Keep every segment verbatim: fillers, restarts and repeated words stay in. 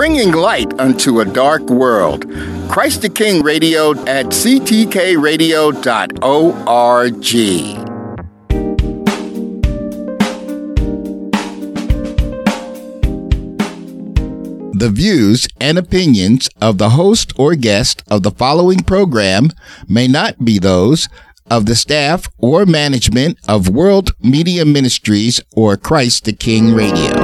bringing light unto a dark world. Christ the King Radio at c t k radio dot org. The views and opinions of the host or guest of the following program may not be those of the staff or management of World Media Ministries or Christ the King Radio.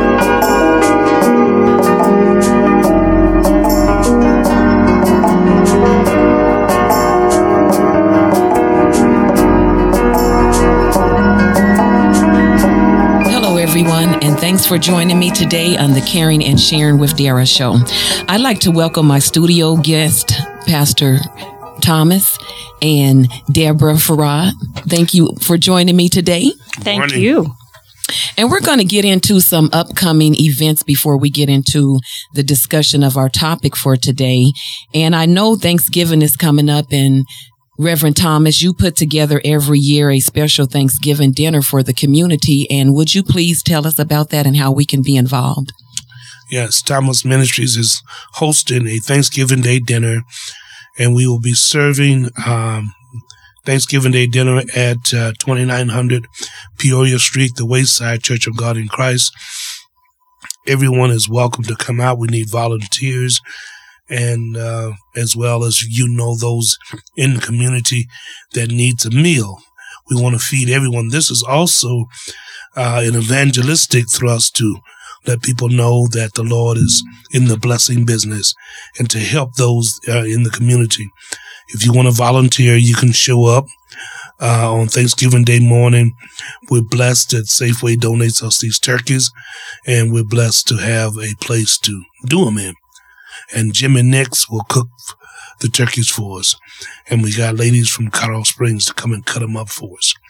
Everyone, and thanks for joining me today on the Caring and Sharing with Dara show. I'd like to welcome my studio guest, Pastor Thomas and Deborah Farad. Thank you for joining me today. Thank Morning. you. And we're going to get into some upcoming events before we get into the discussion of our topic for today. And I know Thanksgiving is coming up, and Reverend Thomas, you put together every year a special Thanksgiving dinner for the community. And would you please tell us about that and how we can be involved? Yes, Thomas Ministries is hosting a Thanksgiving Day dinner, and we will be serving um, Thanksgiving Day dinner at uh, twenty-nine hundred Peoria Street, the Wayside Church of God in Christ. Everyone is welcome to come out. We need volunteers. And uh, as well as, you know, those in the community that needs a meal. We want to feed everyone. This is also uh, an evangelistic thrust to let people know that the Lord is in the blessing business and to help those uh, in the community. If you want to volunteer, you can show up uh, on Thanksgiving Day morning. We're blessed that Safeway donates us these turkeys, and we're blessed to have a place to do them in. And Jimmy Nix will cook the turkeys for us. And we got ladies from Colorado Springs to come and cut them up for us.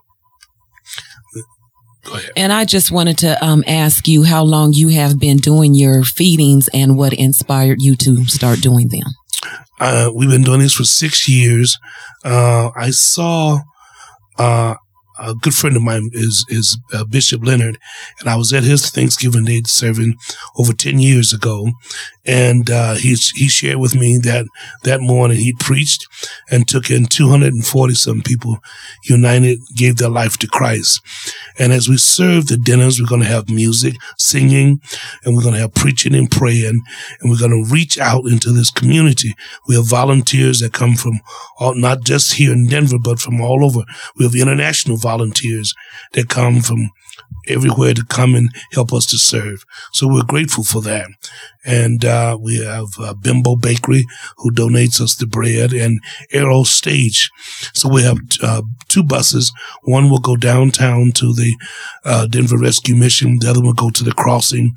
Go ahead. And I just wanted to um, ask you how long you have been doing your feedings and what inspired you to start doing them. Uh, we've been doing this for six years. Uh, I saw uh, a good friend of mine is is uh, Bishop Leonard, and I was at his Thanksgiving Day serving over ten years ago, and uh, he he shared with me that that morning he preached and took in two hundred forty some people united, gave their life to Christ. And as we serve the dinners, we're going to have music, singing, and we're going to have preaching and praying, and we're going to reach out into this community. We have volunteers that come from all, not just here in Denver, but from all over. We have international volunteers that come from everywhere to come and help us to serve. So we're grateful for that. And uh, we have uh, Bimbo Bakery, who donates us the bread, and Arrow Stage. So we have uh, two buses. One will go downtown to the uh, Denver Rescue Mission. The other will go to the crossing.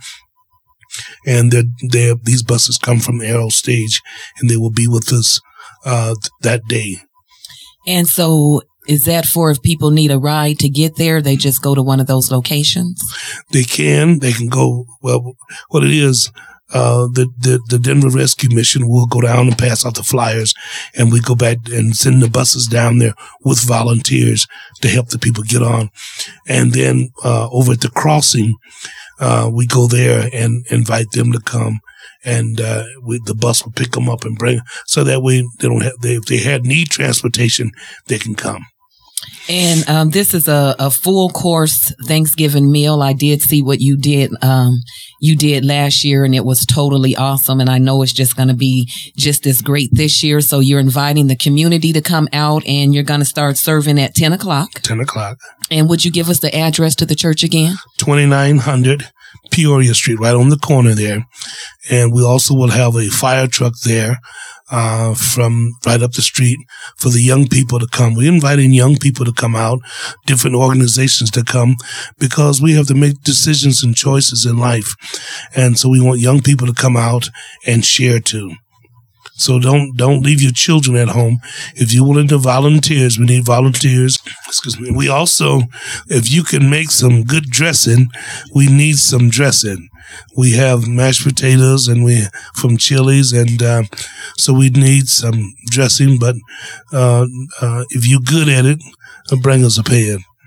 And they're, they're, these buses come from Arrow Stage, and they will be with us uh, that day. And so is that for if people need a ride to get there, they just go to one of those locations? They can. They can go. Well, what it is, uh, the, the, the Denver Rescue Mission will go down and pass out the flyers, and we go back and send the buses down there with volunteers to help the people get on. And then uh, over at the crossing, uh, we go there and invite them to come. And uh, we, the bus will pick them up and bring, so that way they don't have. They, if they had need transportation, they can come. And um, this is a, a full course Thanksgiving meal. I did see what you did. Um, you did last year, and it was totally awesome. And I know it's just going to be just as great this year. So you're inviting the community to come out, and you're going to start serving at ten o'clock. ten o'clock. And would you give us the address to the church again? twenty-nine hundred Peoria Street, right on the corner there. And we also will have a fire truck there uh, from right up the street for the young people to come. We're inviting young people to come out, different organizations to come, because we have to make decisions and choices in life. And so we want young people to come out and share too. So don't don't leave your children at home. If you're willing to volunteers, we need volunteers. Excuse me. We also, if you can make some good dressing, we need some dressing. We have mashed potatoes and we from Chili's, and uh, so we need some dressing. But uh, uh, if you're good at it, bring us a pan.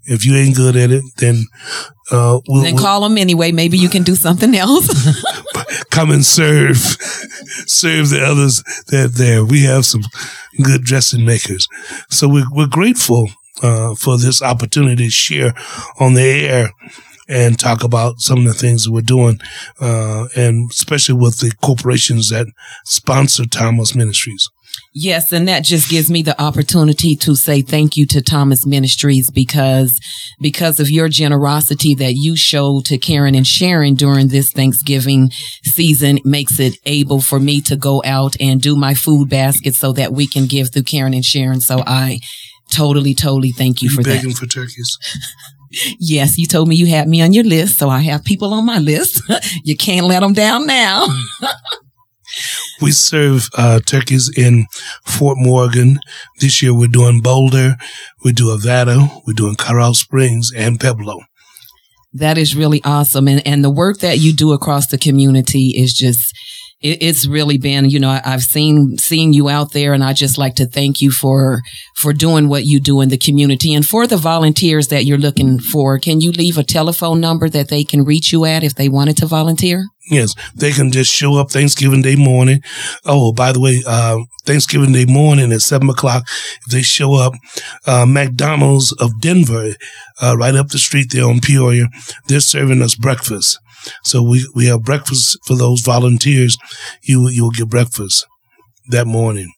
If you ain't good at it, then uh, we'll, then we'll call them anyway. Maybe you can do something else. come and serve, serve the others that are there. We have some good dressing makers, so we're we're grateful uh, for this opportunity to share on the air and talk about some of the things that we're doing, uh, and especially with the corporations that sponsor Thomas Ministries. Yes, and that just gives me the opportunity to say thank you to Thomas Ministries because because of your generosity that you showed to Karen and Sharon during this Thanksgiving season makes it able for me to go out and do my food basket so that we can give through Karen and Sharon. So I totally, totally thank you, you for begging that. for turkeys. Yes, you told me you had me on your list, so I have people on my list. You can't let them down now. We serve uh, turkeys in Fort Morgan. This year we're doing Boulder, we do Avada, we're doing Coral Springs, and Pueblo. That is really awesome. And, and the work that you do across the community is just, it, it's really been, you know, I, I've seen, seen you out there, and I just like to thank you for, for doing what you do in the community. And for the volunteers that you're looking for, can you leave a telephone number that they can reach you at if they wanted to volunteer? Yes, they can just show up Thanksgiving Day morning. Oh, by the way, uh, Thanksgiving Day morning at seven o'clock, if they show up, uh, McDonald's of Denver, uh, right up the street there on Peoria, they're serving us breakfast. So we, we have breakfast for those volunteers. You, you'll get breakfast that morning.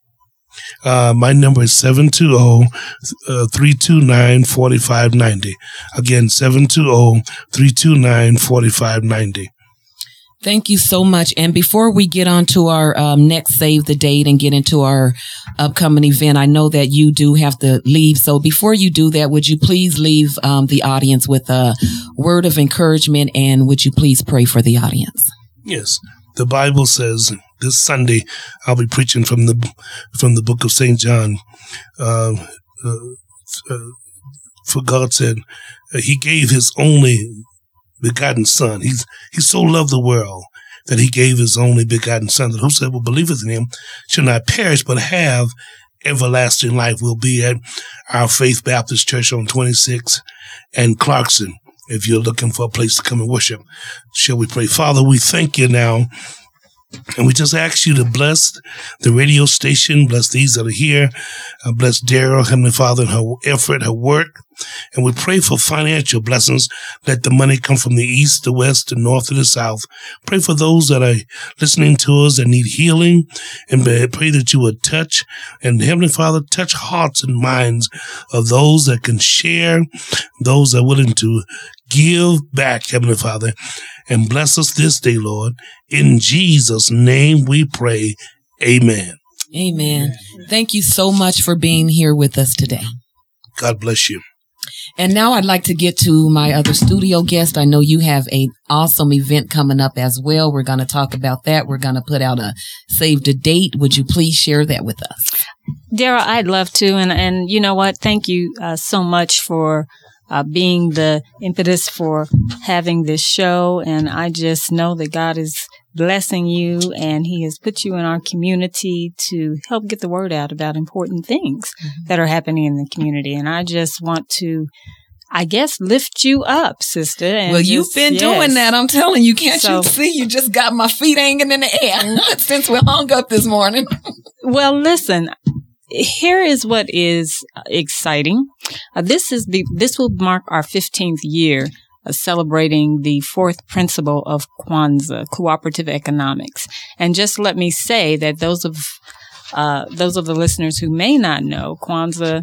Uh, my number is seven two zero, three two nine, four five nine zero. Again, seven two zero, three two nine, four five nine zero. Thank you so much. And before we get on to our um, next Save the Date and get into our upcoming event, I know that you do have to leave. So before you do that, would you please leave um, the audience with a word of encouragement, and would you please pray for the audience? Yes. The Bible says this Sunday I'll be preaching from the from the book of Saint John. Uh, uh, uh, for God said uh, he gave his only begotten Son. He's he so loved the world that he gave his only begotten Son, that whosoever believeth in him shall not perish but have everlasting life. We'll be at our Faith Baptist Church on twenty-sixth and Clarkson if you're looking for a place to come and worship. Shall we pray? Father, we thank you now. And we just ask you to bless the radio station, bless these that are here, uh, bless Daryl, Heavenly Father, and her effort, her work. And we pray for financial blessings. Let the money come from the east, the west, the north, and the south. Pray for those that are listening to us that need healing, and pray that you would touch, and Heavenly Father, touch hearts and minds of those that can share, those that are willing to give back, Heavenly Father, and bless us this day, Lord. In Jesus' name we pray. Amen. Amen. Thank you so much for being here with us today. God bless you. And now I'd like to get to my other studio guest. I know you have an awesome event coming up as well. We're going to talk about that. We're going to put out a save the date. Would you please share that with us? Dara, I'd love to. And, and you know what? Thank you uh, so much for Uh, being the impetus for having this show. And I just know that God is blessing you, and he has put you in our community to help get the word out about important things mm-hmm. that are happening in the community. And I just want to, I guess, lift you up, sister. And well, just, you've been yes. doing that. I'm telling you. Can't so, you see? You just got my feet hanging in the air since we hung up this morning. Well, listen. Here is what is exciting. Uh, this is the this will mark our fifteenth year of celebrating the fourth principle of Kwanzaa, cooperative economics. And just let me say that those of uh, those of the listeners who may not know, Kwanzaa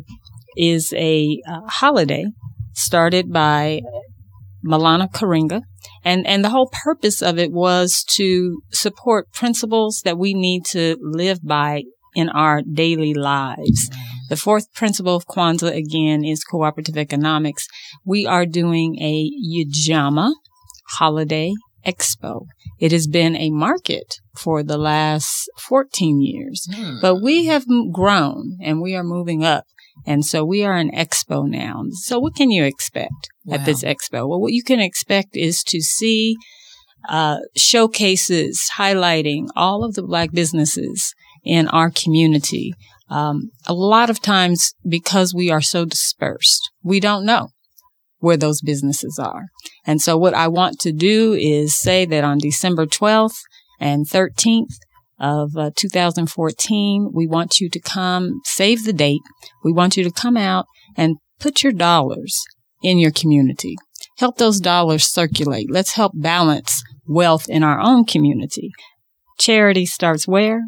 is a uh, holiday started by Maulana Karenga. And, and the whole purpose of it was to support principles that we need to live by in our daily lives. The fourth principle of Kwanzaa, again, is cooperative economics. We are doing a Ujamaa Holiday Expo. It has been a market for the last fourteen years, hmm. but we have grown and we are moving up. And so we are an expo now. So what can you expect wow. at this expo? Well, what you can expect is to see uh, showcases highlighting all of the Black businesses in our community. Um, a lot of times, because we are so dispersed, we don't know where those businesses are. And so what I want to do is say that on December twelfth and thirteenth of uh, two thousand fourteen, we want you to come, save the date. We want you to come out and put your dollars in your community. Help those dollars circulate. Let's help balance wealth in our own community. Charity starts where?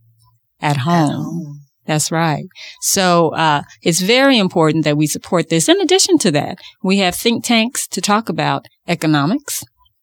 At home. At home. That's right. So uh it's very important that we support this. In addition to that, we have think tanks to talk about economics,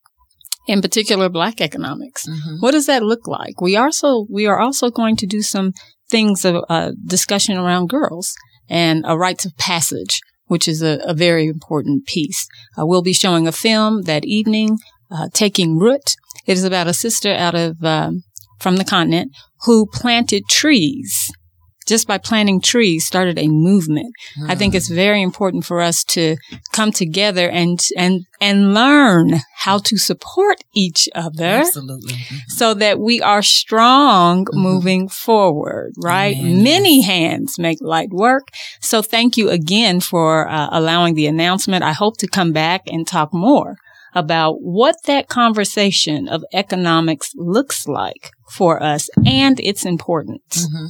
in particular Black economics. Mm-hmm. What does that look like? We also we are also going to do some things of uh, discussion around girls and a rites of passage, which is a, a very important piece. Uh, we'll be showing a film that evening, uh, Taking Root. It is about a sister out of um, from the continent who planted trees. Just by planting trees, started a movement. Mm. I think it's very important for us to come together and and and learn how to support each other. Absolutely. Mm-hmm. So that we are strong mm-hmm. moving forward, right? Amen. Many hands make light work. So thank you again for uh, allowing the announcement. I hope to come back and talk more about what that conversation of economics looks like for us and its importance. Mm-hmm.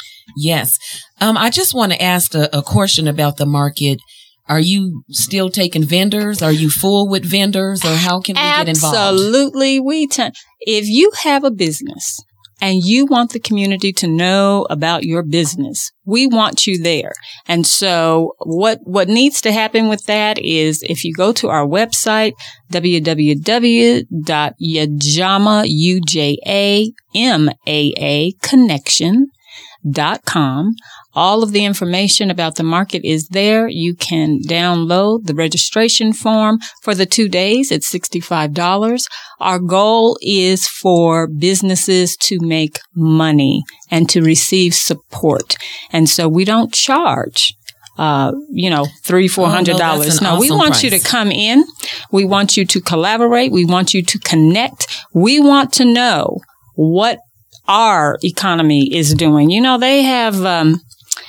Yes. Um, I just want to ask a, a question about the market. Are you still taking vendors? Are you full with vendors, or how can we get involved? Absolutely. We t- if you have a business and you want the community to know about your business, we want you there. And so what, what needs to happen with that is if you go to our website, w w w dot yajama, U J A M A A, connection, dot com. All of the information about the market is there. You can download the registration form for the two days. It's sixty-five dollars. Our goal is for businesses to make money and to receive support. And so we don't charge, uh, you know, three, four hundred dollars. Oh, no, no, awesome we want price. you to come in. We want you to collaborate. We want you to connect. We want to know what our economy is doing. You know, they have, um,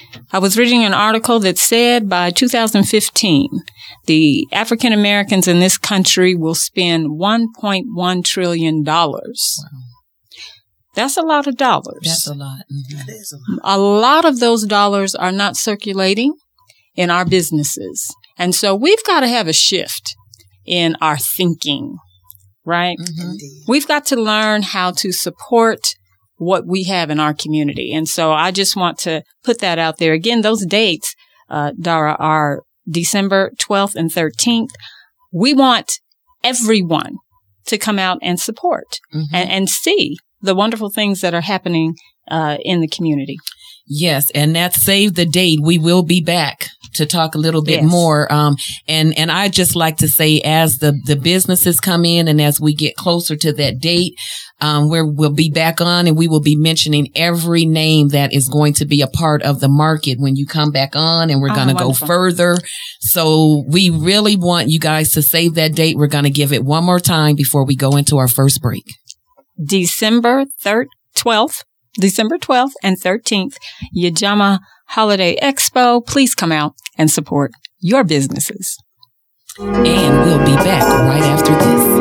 I was reading an article that said by two thousand fifteen, the African Americans in this country will spend one point one trillion dollars. Wow. That's a lot of dollars. That's a lot. Mm-hmm. That is a lot. A lot of those dollars are not circulating in our businesses. And so we've got to have a shift in our thinking, right? Mm-hmm. We've got to learn how to support what we have in our community. And so I just want to put that out there. Again, those dates, uh, Dara, are December twelfth and thirteenth. We want everyone to come out and support mm-hmm. and, and see the wonderful things that are happening uh, in the community. Yes, and that's Save the Date. We will be back to talk a little bit yes. more. Um, and, and I just like to say, as the, the businesses come in and as we get closer to that date, um, where we'll be back on and we will be mentioning every name that is going to be a part of the market when you come back on, and we're oh, going to go further. So we really want you guys to save that date. We're going to give it one more time before we go into our first break. December third, twelfth. December twelfth and thirteenth, Yajama Holiday Expo. Please come out and support your businesses. And we'll be back right after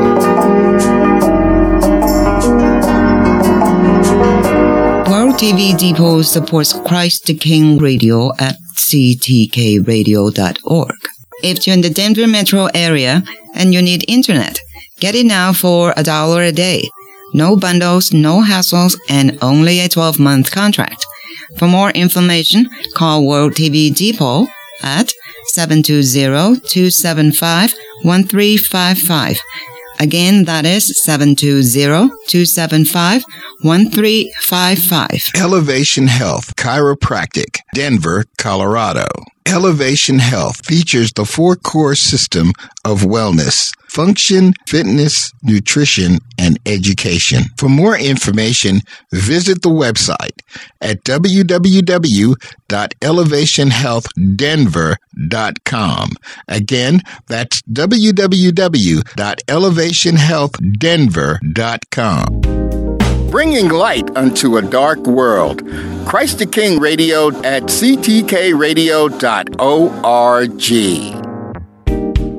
this. World T V Depot supports Christ the King Radio at c t k radio dot org. If you're in the Denver metro area and you need internet, get it now for a dollar a day. No bundles, no hassles, and only a twelve-month contract. For more information, call World T V Depot at seven two zero, two seven five, one three five five. Again, that is seven two zero, two seven five, one three five five. Elevation Health Chiropractic, Denver, Colorado. Elevation Health features the four-core system of wellness: function, fitness, nutrition, and education. For more information, visit the website at w w w dot elevation health denver dot com. Again, that's w w w dot elevation health denver dot com. Bringing light unto a dark world. Christ the King Radio at c t k radio dot org.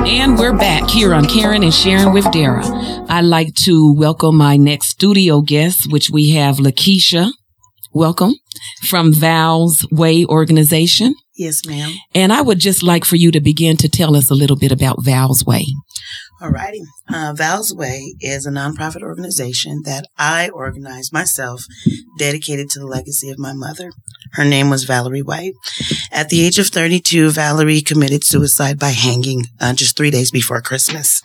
And we're back here on Karen and Sharon with Dara. I'd like to welcome my next studio guest, which we have Lakeisha. Welcome from Val's Way Organization. Yes, ma'am. And I would just like for you to begin to tell us a little bit about Val's Way. All righty. Uh, Val's Way is a nonprofit organization that I organized myself, dedicated to the legacy of my mother. Her name was Valerie White. At the age of thirty-two, Valerie committed suicide by hanging uh, just three days before Christmas.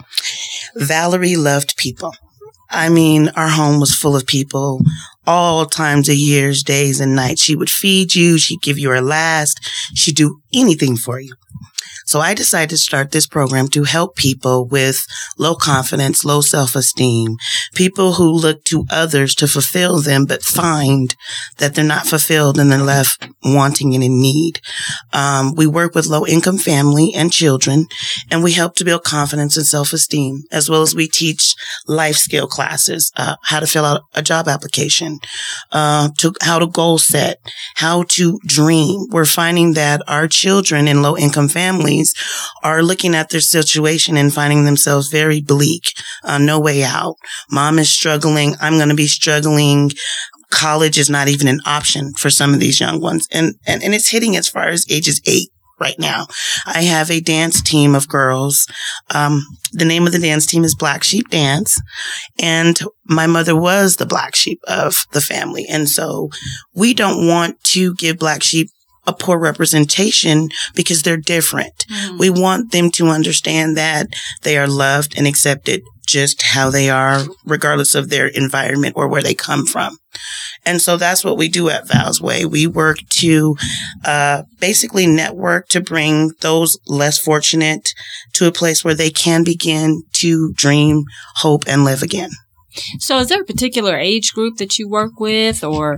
Valerie loved people. I mean, our home was full of people all times of years, days and nights. She would feed you. She'd give you her last. She'd do anything for you. So I decided to start this program to help people with low confidence, low self-esteem, people who look to others to fulfill them, but find that they're not fulfilled and they're left wanting and in need. Um, we work with low-income family and children, and we help to build confidence and self-esteem, as well as we teach life skill classes, uh, how to fill out a job application, uh, to how to goal set, how to dream. We're finding that our children in low-income families are looking at their situation and finding themselves very bleak, uh, no way out. Mom is struggling. I'm going to be struggling. College is not even an option for some of these young ones. And, and, and it's hitting as far as ages eight right now. I have a dance team of girls. Um, the name of the dance team is Black Sheep Dance. And my mother was the black sheep of the family. And so we don't want to give black sheep a poor representation because they're different. Mm. We want them to understand that they are loved and accepted just how they are, regardless of their environment or where they come from. And so that's what we do at Val's Way. We work to uh, basically network to bring those less fortunate to a place where they can begin to dream, hope, and live again. So is there a particular age group that you work with, or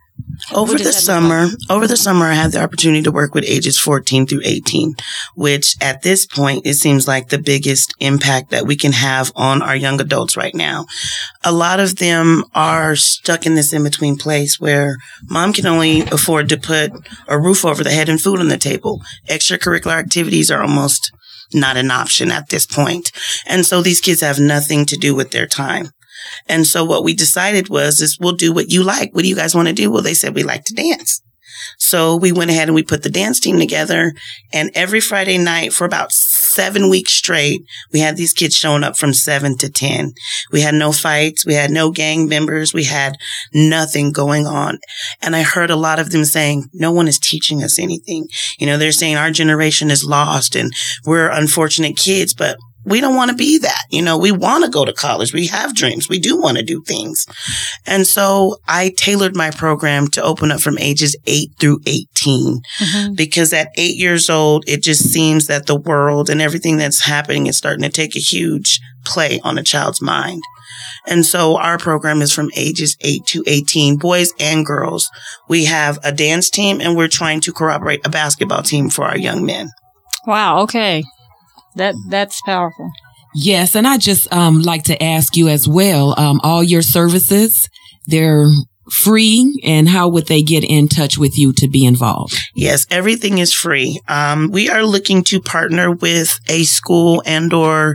Over the summer, over the summer, I had the opportunity to work with ages fourteen through eighteen, which at this point, it seems like the biggest impact that we can have on our young adults right now. A lot of them are stuck in this in-between place where mom can only afford to put a roof over the head and food on the table. Extracurricular activities are almost not an option at this point. And so these kids have nothing to do with their time. And so what we decided was, is we'll do what you like. What do you guys want to do? Well, they said we like to dance. So we went ahead and we put the dance team together. And every Friday night for about seven weeks straight, we had these kids showing up from seven to ten. We had no fights. We had no gang members. We had nothing going on. And I heard a lot of them saying, no one is teaching us anything. You know, they're saying our generation is lost and we're unfortunate kids, but we don't want to be that. You know, we want to go to college. We have dreams. We do want to do things. And so I tailored my program to open up from ages eight through eighteen, mm-hmm. because at eight years old, it just seems that the world and everything that's happening is starting to take a huge play on a child's mind. And so our program is from ages eight to eighteen, boys and girls. We have a dance team and we're trying to corroborate a basketball team for our young men. Wow. Okay. That that's powerful. Yes, and I just um like to ask you as well, um, all your services, they're free, and how would they get in touch with you to be involved? Yes, everything is free. Um, we are looking to partner with a school and or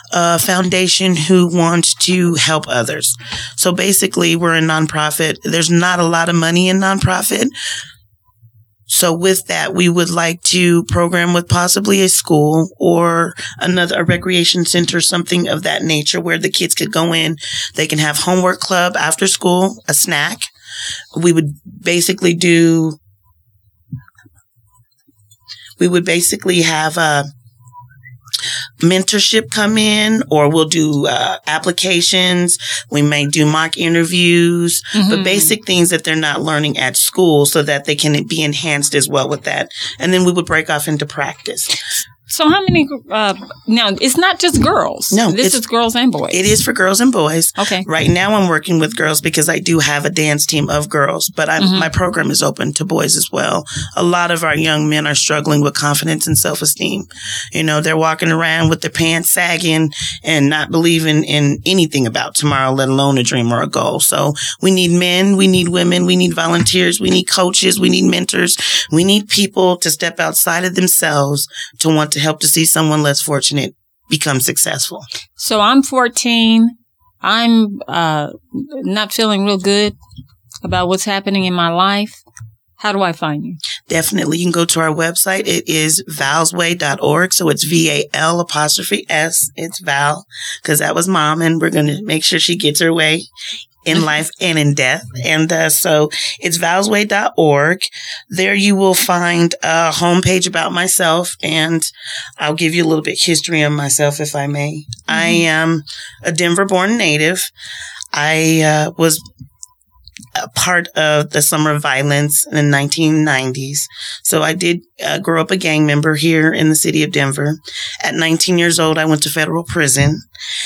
a foundation who wants to help others. So basically, we're a nonprofit. There's not a lot of money in nonprofit. So with that, we would like to program with possibly a school or another, a recreation center, something of that nature where the kids could go in. They can have homework club after school, a snack. We would basically do, we would basically have a mentorship come in, or we'll do uh, applications. We may do mock interviews, mm-hmm. but basic things that they're not learning at school so that they can be enhanced as well with that. And then we would break off into practice. So how many, uh, now it's not just girls. No. This is girls and boys. It is for girls and boys. Okay. Right now I'm working with girls because I do have a dance team of girls, but I'm, mm-hmm. my program is open to boys as well. A lot of our young men are struggling with confidence and self-esteem. You know, they're walking around with their pants sagging and not believing in anything about tomorrow, let alone a dream or a goal. So we need men, we need women, we need volunteers, we need coaches, we need mentors. We need people to step outside of themselves to want to help to see someone less fortunate become successful. So I'm fourteen. I'm uh, not feeling real good about what's happening in my life. How do I find you? Definitely. You can go to our website. It is valsway dot org. So it's V A L apostrophe S. It's Val, because that was Mom, and we're going to make sure she gets her way in life and in death. And uh, so it's valsway dot org. There you will find a homepage about myself, and I'll give you a little bit history on myself, if I may. Mm-hmm. I am a Denver-born native. I uh, was a part of the summer of violence in the nineteen nineties. So I did uh, grow up a gang member here in the city of Denver. At nineteen years old, I went to federal prison.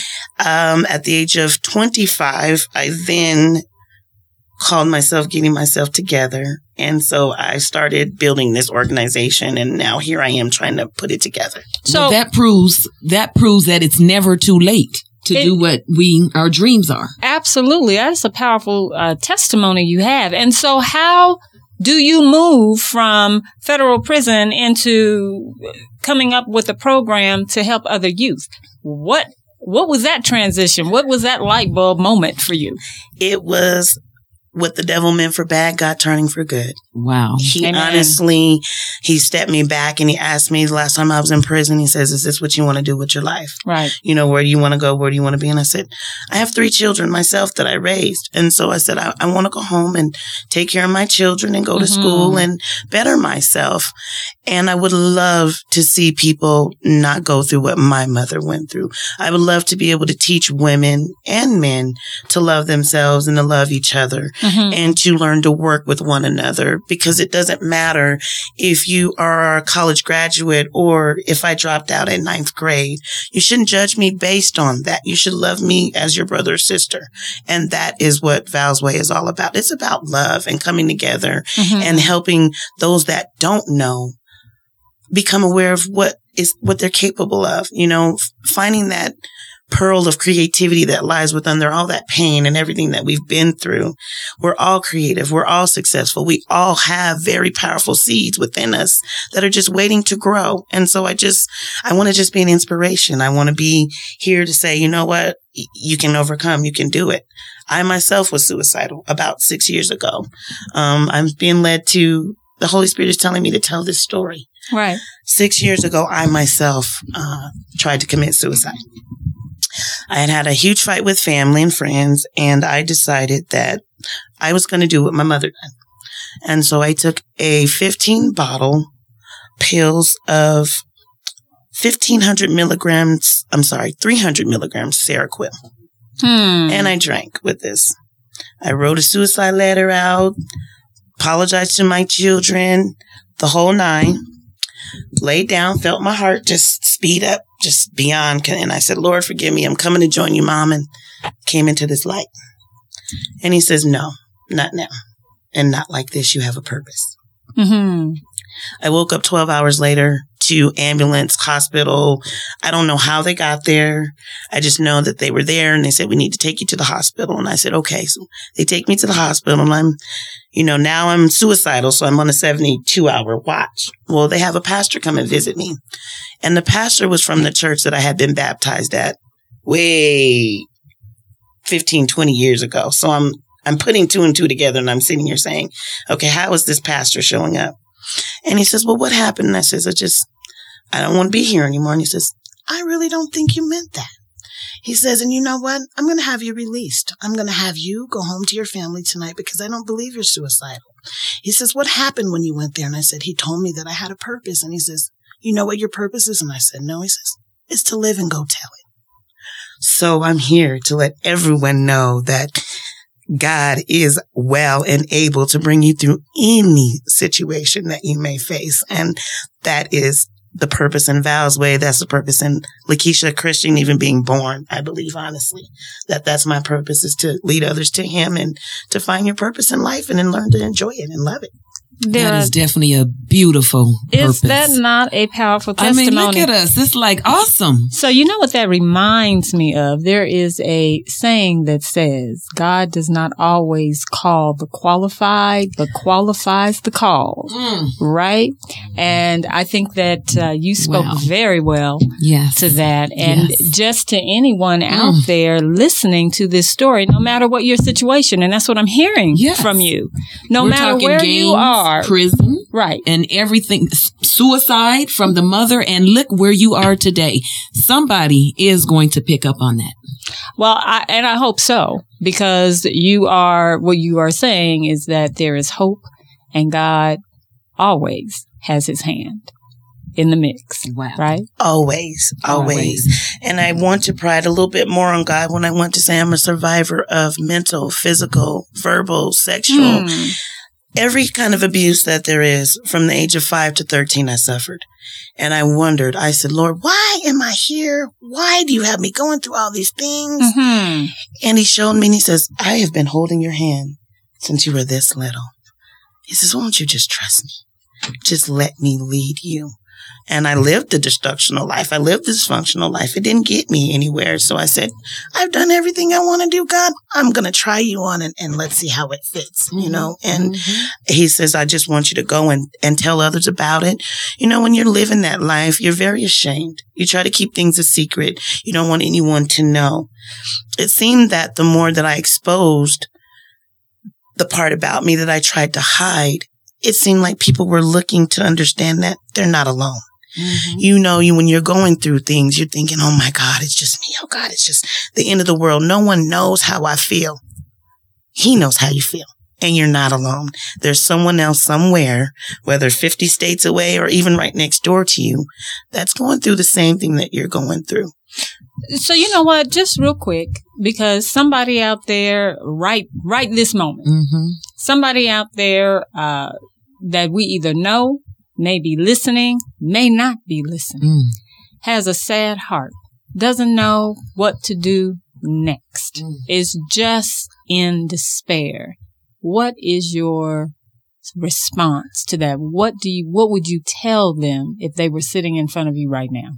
Um, at the age of twenty-five, I then called myself getting myself together. And so I started building this organization, and now here I am trying to put it together. So well, that proves, that proves that it's never too late to it, do what we, our dreams are. Absolutely. That's a powerful uh, testimony you have. And so how do you move from federal prison into coming up with a program to help other youth? What What was that transition? What was that light bulb moment for you? It was what the devil meant for bad, God turning for good. Wow. He Amen. honestly, he stepped me back and he asked me the last time I was in prison, he says, is this what you want to do with your life? Right. You know, where do you want to go? Where do you want to be? And I said, I have three children myself that I raised. And so I said, I, I want to go home and take care of my children and go to mm-hmm. school and better myself. And I would love to see people not go through what my mother went through. I would love to be able to teach women and men to love themselves and to love each other mm-hmm. and to learn to work with one another, because it doesn't matter if you are a college graduate or if I dropped out at ninth grade. You shouldn't judge me based on that. You should love me as your brother or sister. And that is what Val's Way is all about. It's about love and coming together mm-hmm. and helping those that don't know become aware of what is what they're capable of, you know, finding that pearl of creativity that lies within there, all that pain and everything that we've been through. We're all creative. We're all successful. We all have very powerful seeds within us that are just waiting to grow. And so I just, I want to just be an inspiration. I want to be here to say, you know what? You can overcome. You can do it. I myself was suicidal about six years ago. Um, I'm being led to, the Holy Spirit is telling me to tell this story. Right. Six years ago, I myself uh, tried to commit suicide. I had had a huge fight with family and friends, and I decided that I was going to do what my mother did. And so I took a fifteen bottle pills of fifteen hundred milligrams, I'm sorry, three hundred milligrams Seroquel. Hmm. And I drank with this. I wrote a suicide letter out, apologized to my children, the whole nine. Laid down, felt my heart just speed up, just beyond. And I said, Lord, forgive me. I'm coming to join you, Mom. And came into this light. And he says, no, not now. And not like this. You have a purpose. Mm-hmm. I woke up twelve hours later to ambulance, hospital. I don't know how they got there. I just know that they were there and they said, we need to take you to the hospital. And I said, okay. So they take me to the hospital and I'm, you know, now I'm suicidal. So I'm on a seventy-two hour watch. Well, they have a pastor come and visit me. And the pastor was from the church that I had been baptized at way fifteen, twenty years ago. So I'm, I'm putting two and two together and I'm sitting here saying, okay, how is this pastor showing up? And he says, well, what happened? And I says, I just, I don't want to be here anymore. And he says, I really don't think you meant that. He says, and you know what? I'm going to have you released. I'm going to have you go home to your family tonight because I don't believe you're suicidal. He says, what happened when you went there? And I said, he told me that I had a purpose. And he says, you know what your purpose is? And I said, no. He says, it's to live and go tell it. So I'm here to let everyone know that God is well and able to bring you through any situation that you may face. And that is the purpose in Val's Way. That's the purpose in Lakeisha Christian even being born. I believe, honestly, that that's my purpose, is to lead others to him and to find your purpose in life and then learn to enjoy it and love it. There that are, is definitely a beautiful is purpose. that not a powerful testimony? I mean, look at us. It's like awesome. So you know what that reminds me of? There is a saying that says, God does not always call the qualified, but qualifies the called. Mm. Right? And I think that uh, you spoke wow. very well yes. to that. And yes. just to anyone mm. out there listening to this story, no matter what your situation, and that's what I'm hearing yes. from you, no We're matter where gangs, you are. Prison. Right. And everything, suicide from the mother, and look where you are today. Somebody is going to pick up on that. Well, I, and I hope so, because you are, what you are saying is that there is hope, and God always has his hand in the mix. Wow. Right? Always, always, always. And I want to pride a little bit more on God when I want to say I'm a survivor of mental, physical, verbal, sexual, hmm. every kind of abuse that there is. From the age of five to thirteen, I suffered. And I wondered, I said, Lord, why am I here? Why do you have me going through all these things? Mm-hmm. And he showed me, and he says, I have been holding your hand since you were this little. He says, why don't you just trust me? Just let me lead you. And I lived a dysfunctional life. I lived a dysfunctional life. It didn't get me anywhere. So I said, I've done everything I want to do, God. I'm going to try you on it, and let's see how it fits, mm-hmm. you know. And mm-hmm. he says, I just want you to go and, and tell others about it. You know, when you're living that life, you're very ashamed. You try to keep things a secret. You don't want anyone to know. It seemed that the more that I exposed the part about me that I tried to hide, it seemed like people were looking to understand that they're not alone. Mm-hmm. You know, you when you're going through things, you're thinking, oh my God, it's just me. Oh God, it's just the end of the world. No one knows how I feel. He knows how you feel. And you're not alone. There's someone else somewhere, whether fifty states away or even right next door to you, that's going through the same thing that you're going through. So you know what? Just real quick, because somebody out there right right this moment, mm-hmm. somebody out there uh, that we either know, may be listening, may not be listening, mm. has a sad heart, doesn't know what to do next, mm. is just in despair. What is your response to that? What do you, what would you tell them if they were sitting in front of you right now?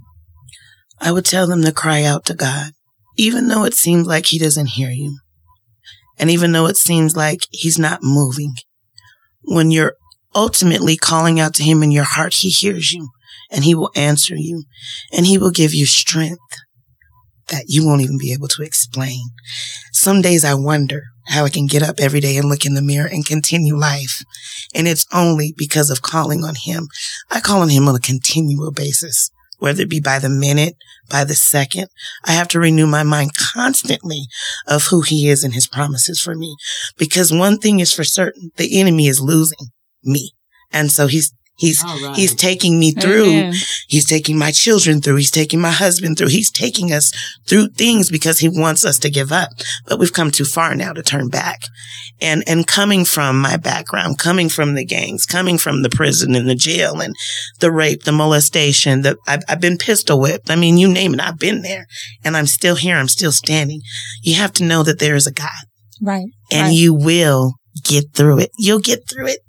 I would tell them to cry out to God, even though it seems like he doesn't hear you. And even though it seems like he's not moving, when you're ultimately calling out to him in your heart, he hears you and he will answer you and he will give you strength that you won't even be able to explain. Some days I wonder how I can get up every day and look in the mirror and continue life. And it's only because of calling on him. I call on him on a continual basis, whether it be by the minute, by the second. I have to renew my mind constantly of who he is and his promises for me. Because one thing is for certain, the enemy is losing me. And so he's He's right. he's taking me through. Amen. He's taking my children through. He's taking my husband through. He's taking us through things because he wants us to give up. But we've come too far now to turn back. And and coming from my background, coming from the gangs, coming from the prison and the jail and the rape, the molestation, the I've, I've been pistol whipped. I mean, you name it, I've been there. And I'm still here. I'm still standing. You have to know that there is a God. Right. And right. you will get through it. You'll get through it.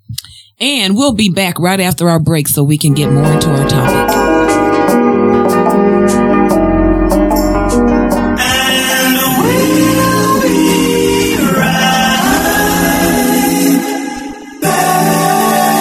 And we'll be back right after our break so we can get more into our topic. And we'll be right back.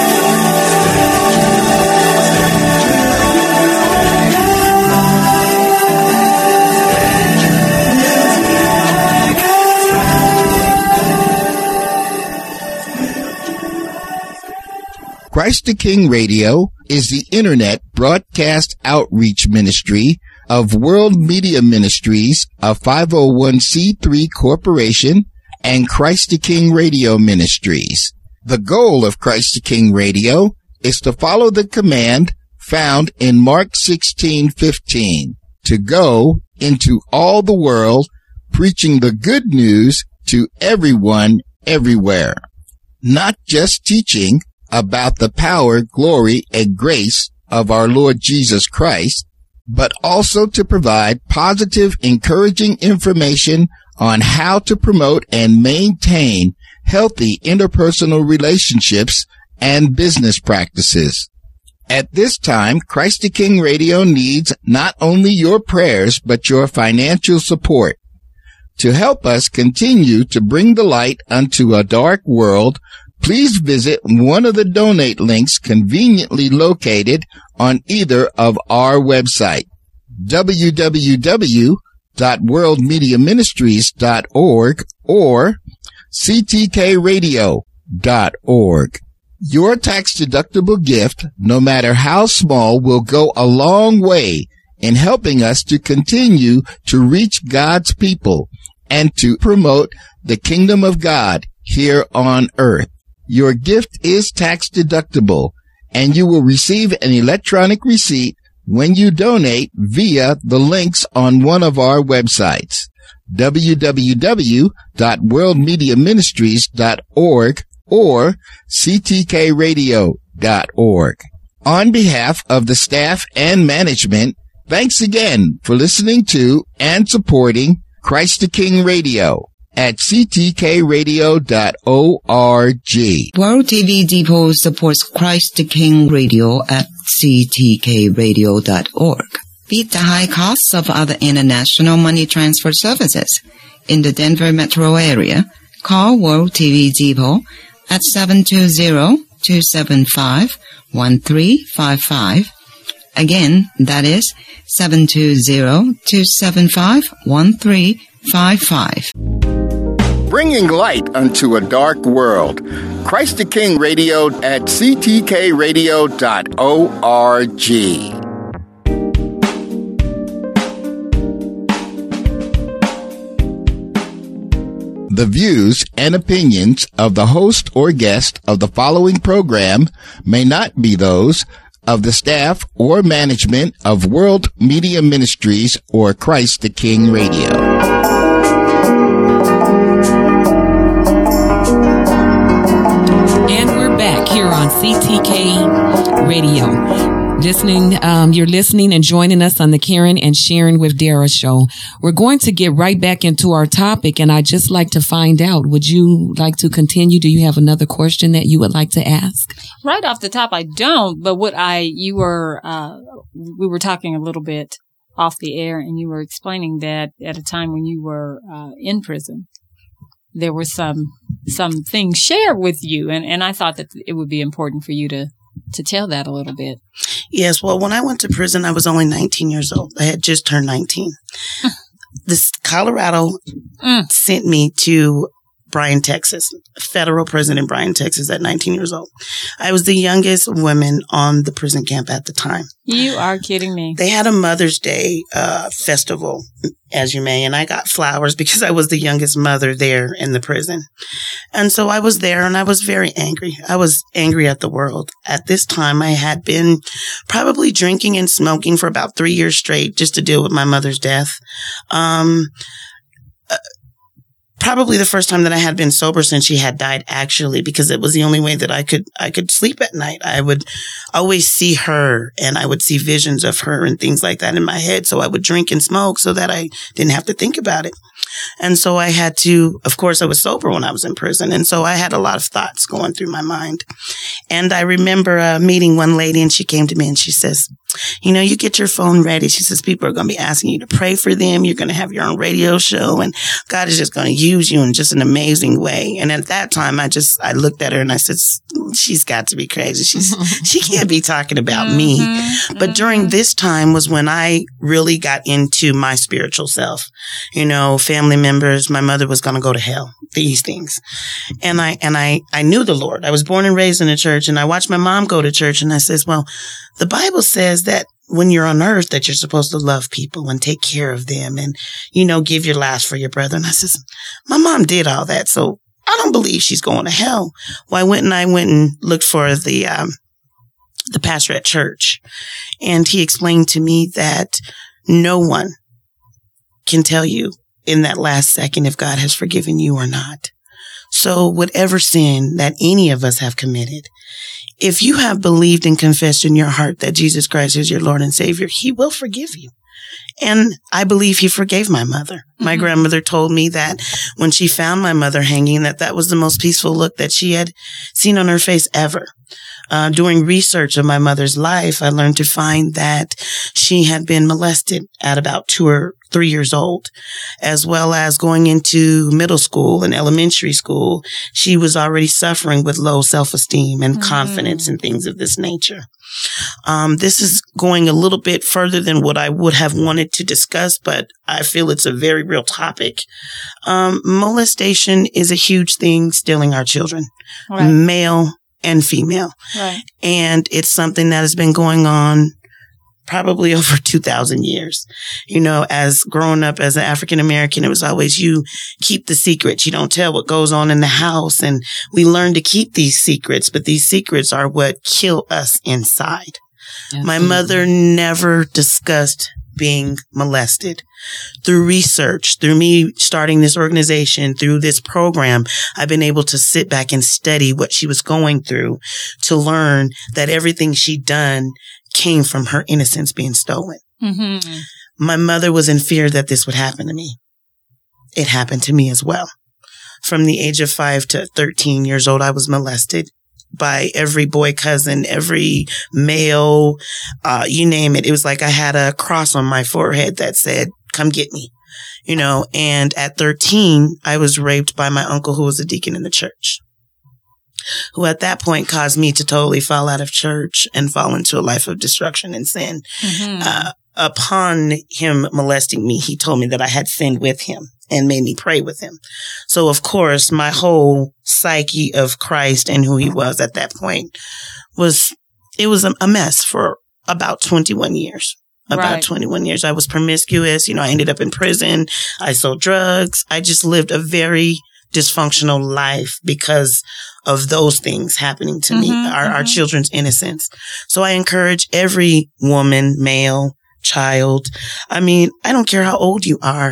Christ the King Radio is the Internet broadcast outreach ministry of World Media Ministries, a five oh one c three corporation, and Christ the King Radio Ministries. The goal of Christ the King Radio is to follow the command found in Mark sixteen fifteen, to go into all the world, preaching the good news to everyone, everywhere. Not just teaching about the power, glory, and grace of our Lord Jesus Christ, but also to provide positive, encouraging information on how to promote and maintain healthy interpersonal relationships and business practices. At this time, Christ the King Radio needs not only your prayers, but your financial support. To help us continue to bring the light unto a dark world, please visit one of the donate links conveniently located on either of our website, w w w dot world media ministries dot org or c t k radio dot org. Your tax-deductible gift, no matter how small, will go a long way in helping us to continue to reach God's people and to promote the kingdom of God here on earth. Your gift is tax-deductible, and you will receive an electronic receipt when you donate via the links on one of our websites, w w w dot world media ministries dot org or c t k radio dot org. On behalf of the staff and management, thanks again for listening to and supporting Christ the King Radio at c t k radio dot org. World T V Depot supports Christ the King Radio at c t k radio dot org. Beat the high costs of other international money transfer services. In the Denver metro area, call World T V Depot at seven two zero, two seven five, one three five five. Again, that is seven two zero, two seven five, one three five five. Bringing light unto a dark world. Christ the King Radio at c t k radio dot org. The views and opinions of the host or guest of the following program may not be those of the staff or management of World Media Ministries or Christ the King Radio. And we're back here on C T K Radio. Listening, um, you're listening and joining us on the Karen and Sharon with Dara show. We're going to get right back into our topic, and I'd just like to find out, would you like to continue? Do you have another question that you would like to ask? Right off the top, I don't, but what I, you were, uh, we were talking a little bit off the air, and you were explaining that at a time when you were, uh, in prison, there were some, some things shared with you, and, and I thought that it would be important for you to, to tell that a little bit. Yes. Well, when I went to prison, I was only nineteen years old. I had just turned nineteen. This Colorado mm. sent me to Bryan, Texas, federal prison in Bryan, Texas at nineteen years old. I was the youngest woman on the prison camp at the time. You are kidding me. They had a Mother's Day uh, festival, as you may, and I got flowers because I was the youngest mother there in the prison. And so I was there and I was very angry. I was angry at the world. At this time, I had been probably drinking and smoking for about three years straight just to deal with my mother's death. Um, uh, Probably the first time that I had been sober since she had died, actually, because it was the only way that I could, I could sleep at night. I would always see her and I would see visions of her and things like that in my head. So I would drink and smoke so that I didn't have to think about it. And so I had to, of course, I was sober when I was in prison. And so I had a lot of thoughts going through my mind. And I remember uh, meeting one lady and she came to me and she says, you know, you get your phone ready. She says, people are going to be asking you to pray for them. You're going to have your own radio show and God is just going to use you in just an amazing way. And at that time, I just, I looked at her and I said, she's got to be crazy. She's, she can't be talking about me. Mm-hmm. But during this time was when I really got into my spiritual self. You know, family members, my mother was going to go to hell, these things. And I, and I, I knew the Lord. I was born and raised in a church and I watched my mom go to church and I says, well, the Bible says that when you're on earth that you're supposed to love people and take care of them and, you know, give your last for your brother. And I says, my mom did all that. So I don't believe she's going to hell. Well, I went and I went and looked for the, um, the pastor at church and he explained to me that no one can tell you in that last second if God has forgiven you or not. So whatever sin that any of us have committed, if you have believed and confessed in your heart that Jesus Christ is your Lord and Savior, he will forgive you. And I believe he forgave my mother. My mm-hmm. grandmother told me that when she found my mother hanging, that that was the most peaceful look that she had seen on her face ever. Uh, doing research of my mother's life, I learned to find that she had been molested at about two or three years old, as well as going into middle school and elementary school. She was already suffering with low self-esteem and mm-hmm. confidence and things of this nature. Um, this is going a little bit further than what I would have wanted to discuss, but I feel it's a very real topic. Um, molestation is a huge thing, stealing our children, right. male and female. Right. And it's something that has been going on probably over two thousand years. You know, as growing up as an African American, it was always you keep the secrets. You don't tell what goes on in the house. And we learn to keep these secrets, but these secrets are what kill us inside. Yes. My mother never discussed being molested. Through research, through me starting this organization, through this program, I've been able to sit back and study what she was going through to learn that everything she'd done came from her innocence being stolen. Mm-hmm. My mother was in fear that this would happen to me. It happened to me as well. From the age of five to thirteen years old, I was molested by every boy cousin, every male, uh, you name it. It was like I had a cross on my forehead that said, come get me, you know, and at thirteen, I was raped by my uncle who was a deacon in the church, who at that point caused me to totally fall out of church and fall into a life of destruction and sin. Mm-hmm. Uh, upon him molesting me, he told me that I had sinned with him and made me pray with him. So, of course, my whole psyche of Christ and who he was at that point was, it was a mess for about twenty-one years. About right. twenty-one years. I was promiscuous. You know, I ended up in prison. I sold drugs. I just lived a very dysfunctional life because of those things happening to mm-hmm, me, our, mm-hmm. our children's innocence. So I encourage every woman, male, child. I mean, I don't care how old you are.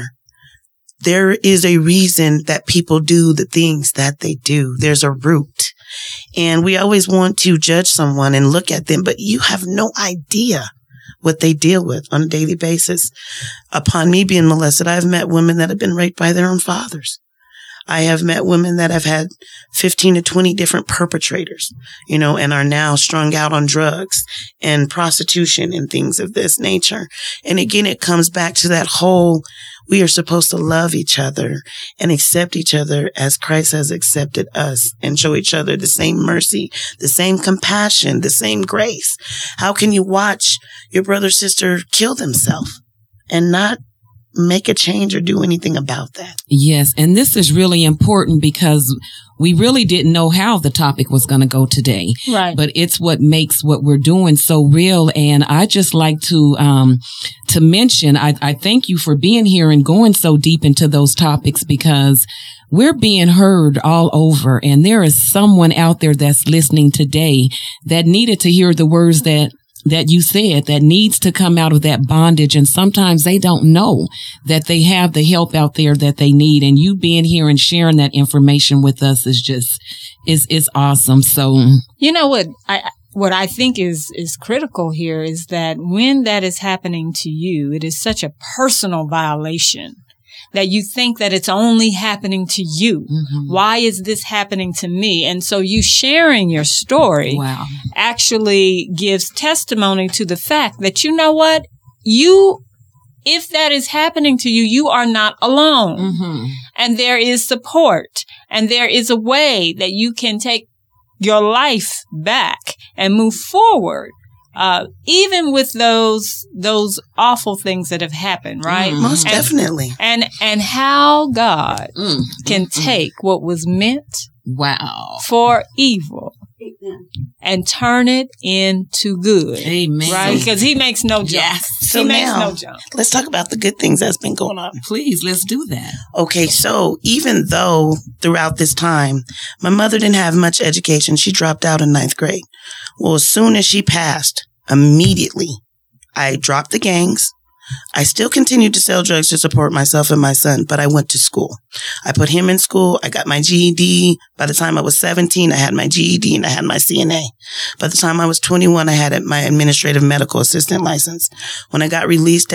There is a reason that people do the things that they do. There's a root. And we always want to judge someone and look at them, but you have no idea what they deal with on a daily basis. Upon me being molested, I've met women that have been raped by their own fathers. I have met women that have had fifteen to twenty different perpetrators, you know, and are now strung out on drugs and prostitution and things of this nature. And again, it comes back to that whole, we are supposed to love each other and accept each other as Christ has accepted us and show each other the same mercy, the same compassion, the same grace. How can you watch your brother or sister kill themselves and not make a change or do anything about that? Yes. And this is really important because we really didn't know how the topic was going to go today. Right. But it's what makes what we're doing so real. And I just like to, um, to mention, I, I thank you for being here and going so deep into those topics because we're being heard all over. And there is someone out there that's listening today that needed to hear the words that that you said, that needs to come out of that bondage. And sometimes they don't know that they have the help out there that they need. And you being here and sharing that information with us is just, is, is awesome. So, you know what I, what I think is, is critical here is that when that is happening to you, it is such a personal violation that you think that it's only happening to you. Mm-hmm. Why is this happening to me? And so you sharing your story wow. actually gives testimony to the fact that, you know what, you, if that is happening to you, you are not alone. Mm-hmm. And there is support and there is a way that you can take your life back and move forward. Uh, even with those, those awful things that have happened, right? Mm, most and, definitely. And, and how God mm, can mm, take mm. what was meant wow. for evil Amen. And turn it into good. Amen. Right? Because he makes no jump. Yes. So he makes now, no jump. Let's talk about the good things that's been going on. Please, let's do that. Okay, so even though throughout this time, my mother didn't have much education, she dropped out in ninth grade. Well, as soon as she passed, immediately, I dropped the gangs. I still continued to sell drugs to support myself and my son, but I went to school. I put him in school. I got my G E D. By the time I was seventeen, I had my G E D and I had my C N A. By the time I was twenty-one, I had my administrative medical assistant license. When I got released at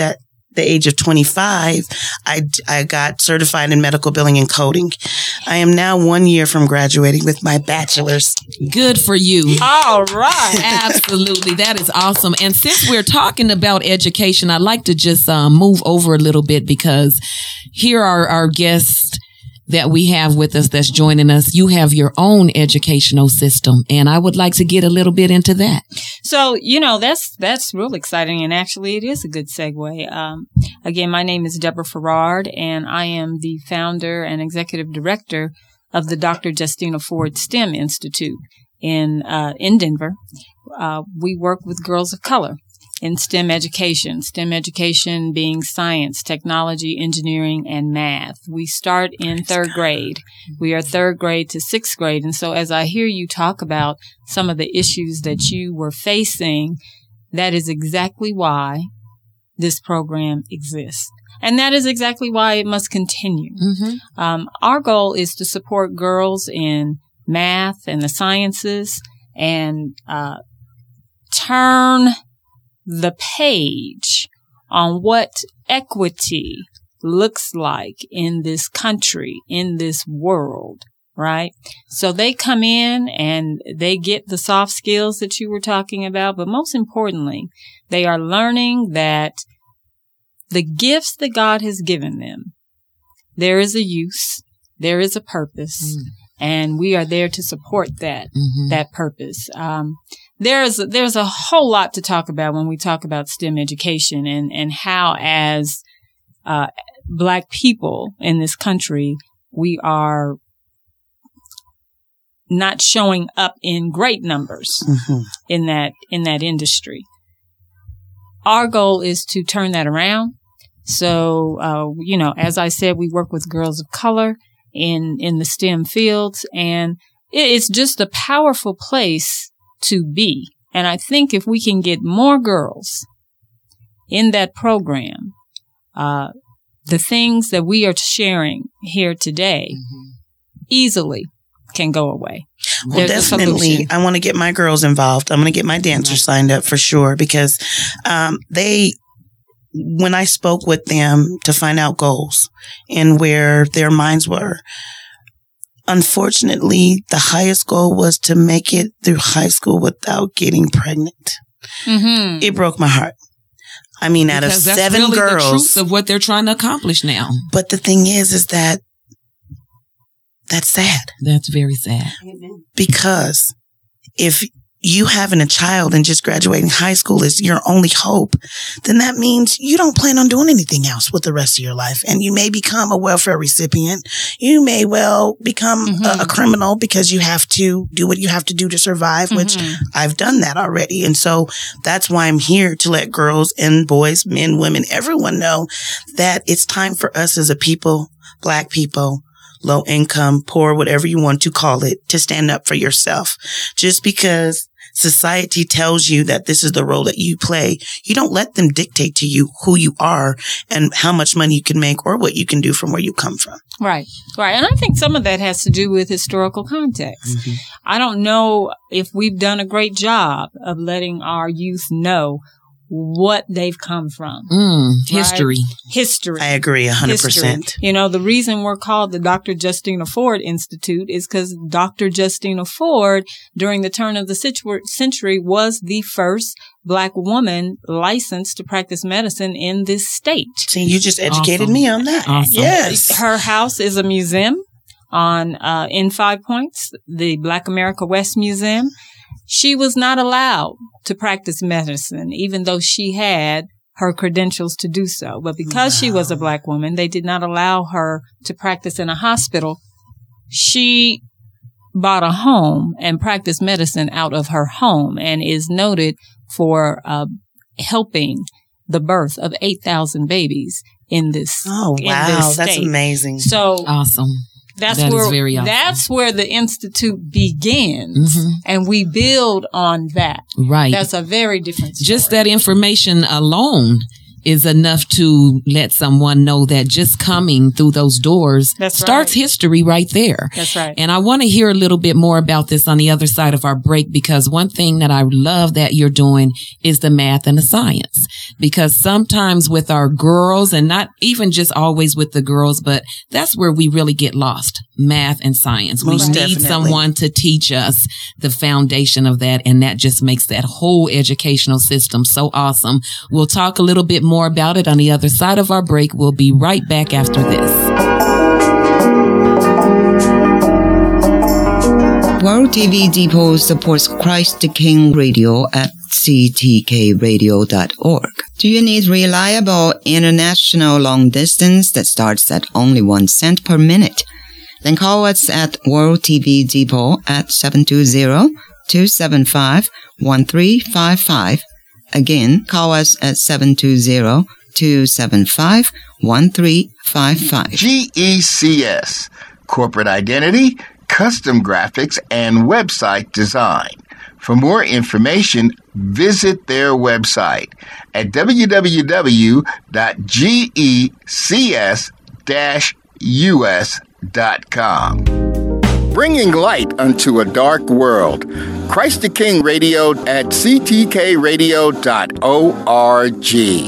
the age of twenty-five, I, I got certified in medical billing and coding. I am now one year from graduating with my bachelor's. Good for you. All right. Absolutely. That is awesome. And since we're talking about education, I'd like to just um, move over a little bit, because here are our guests that we have with us that's joining us. You have your own educational system, and I would like to get a little bit into that. So, you know, that's that's real exciting, and actually it is a good segue. Um, again, my name is Deborah Farrard, and I am the founder and executive director of the Doctor Justina Ford STEM Institute in uh, in Denver. Uh, we work with girls of color in STEM education, STEM education being science, technology, engineering, and math. We start in third grade. We are third grade to sixth grade. And so as I hear you talk about some of the issues that you were facing, that is exactly why this program exists. And that is exactly why it must continue. Mm-hmm. Um, our goal is to support girls in math and the sciences, and uh, turn the page on what equity looks like in this country, in this world, right? So they come in and they get the soft skills that you were talking about, but most importantly, they are learning that the gifts that God has given them, there is a use, there is a purpose, mm. and we are there to support that, mm-hmm. that purpose. Um, There's there's a whole lot to talk about when we talk about STEM education, and, and how as uh, Black people in this country, we are not showing up in great numbers mm-hmm. in that in that industry. Our goal is to turn that around. So, uh, you know, as I said, we work with girls of color in in the STEM fields, and it's just a powerful place to be. And I think if we can get more girls in that program, uh, the things that we are sharing here today mm-hmm. easily can go away. Well, There's definitely, I want to get my girls involved. I'm going to get my dancers right. signed up for sure, because um, they, when I spoke with them to find out goals and where their minds were, unfortunately, the highest goal was to make it through high school without getting pregnant. Mm-hmm. It broke my heart. I mean, because out of that's seven really girls, the truth of what they're trying to accomplish now. But the thing is, is that that's sad. That's very sad. Because if you having a child and just graduating high school is your only hope, then that means you don't plan on doing anything else with the rest of your life. And you may become a welfare recipient. You may well become mm-hmm. a, a criminal because you have to do what you have to do to survive, mm-hmm. which I've done that already. And so that's why I'm here, to let girls and boys, men, women, everyone know that it's time for us as a people, Black people, low income, poor, whatever you want to call it, to stand up for yourself. Just because society tells you that this is the role that you play, you don't let them dictate to you who you are and how much money you can make or what you can do from where you come from. Right, right. And I think some of that has to do with historical context. Mm-hmm. I don't know if we've done a great job of letting our youth know what they've come from. Mm, history. Right? History. I agree one hundred percent. History. You know, the reason we're called the Doctor Justina Ford Institute is because Doctor Justina Ford, during the turn of the century, was the first Black woman licensed to practice medicine in this state. See, you just educated awesome. me on that. Awesome. Yes. Her house is a museum on uh, in Five Points, the Black America West Museum. She was not allowed to practice medicine, even though she had her credentials to do so. But because wow. she was a Black woman, they did not allow her to practice in a hospital. She bought a home and practiced medicine out of her home, and is noted for uh, helping the birth of eight thousand babies in this. Oh, wow. In this That's state. amazing. So awesome. That's that where is very awesome. That's where the institute begins, mm-hmm. and we build on that. Right. That's a very different story. Just that information alone is enough to let someone know that just coming through those doors That's starts right. history right there. That's right. And I want to hear a little bit more about this on the other side of our break, because one thing that I love that you're doing is the math and the science. Because sometimes with our girls, and not even just always with the girls, but that's where we really get lost. Math and science. Most we need definitely. someone to teach us the foundation of that. And that just makes that whole educational system so awesome. We'll talk a little bit more about it on the other side of our break. We'll be right back after this. World T V Depot supports Christ the King Radio at c t k radio dot org. Do you need reliable international long distance that starts at only one cent per minute? Then call us at World T V Depot at seven two zero, two seven five, one three five five. Again, call us at seven two zero, two seven five, one three five five. G E C S, Corporate Identity, Custom Graphics, and Website Design. For more information, visit their website at w w w dot g e c s dash u s dot com. Bringing light unto a dark world. Christ the King Radio at c t k radio dot org.